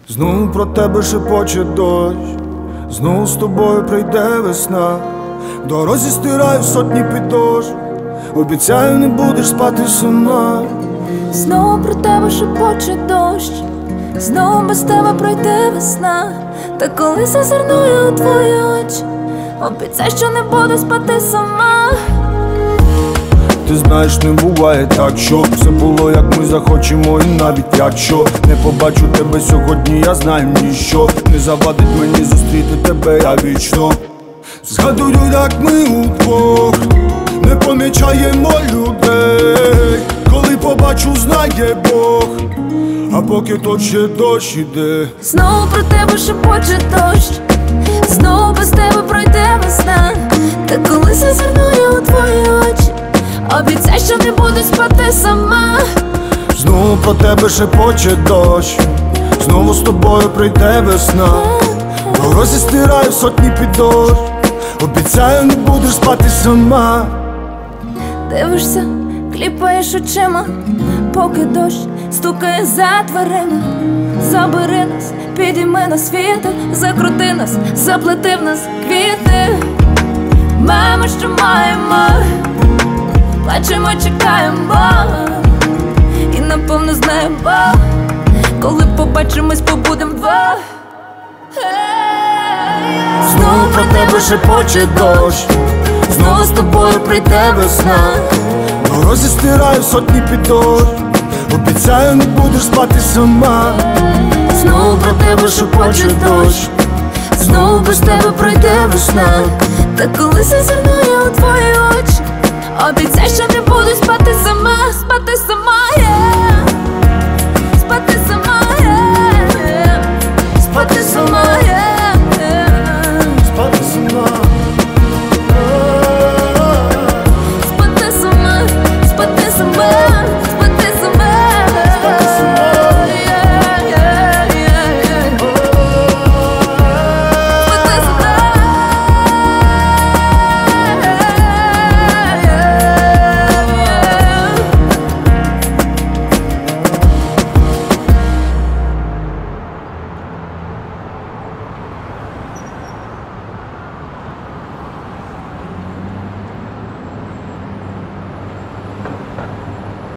Знову про тебе шепоче дощ, знову з тобою прийде весна. В дорозі стираю сотні підошв, обіцяю, не будеш спати сама. Знову про тебе шепоче дощ, знову без тебе пройде весна. Та коли зазирную у твої очі, обіцяй, що не буду спати сама. Ти знаєш, не буває так, що все було, як ми захочемо. І навіть якщо не побачу тебе сьогодні, я знаю ніщо не завадить мені зустріти тебе, я вічно. Згадую, як ми удвох не помічаємо людей. Коли побачу, знає Бог, а поки то ще дощ іде. Знову про тебе шепоче дощ, знову без тебе пройде весна. Та коли зазирную у твої очі, обіцяй, що не буду спати сама. Знову про тебе шепоче дощ, знову з тобою прийде весна. В дорозі стираю сотні підошв, обіцяю, не будеш спати сама. Дивишся, кліпаєш очима, поки дощ стукає за дверима. Забери нас, підійми нас вітер, закрути нас, заплети в нас квіти. Маємо, що маємо, плачемо, чекаємо, і напевно знаємо, коли побачимось, побудем два. Знову про тебе шепоче дощ, знову з тобою прийде весна. В дорозі стираю сотні підошв, обіцяю, не будеш спати сама. Знову про тебе шепоче дощ, знову без тебе пройде весна. Та коли зазирную у твої очі, обіцяй, що не буду спати сама, спати сама.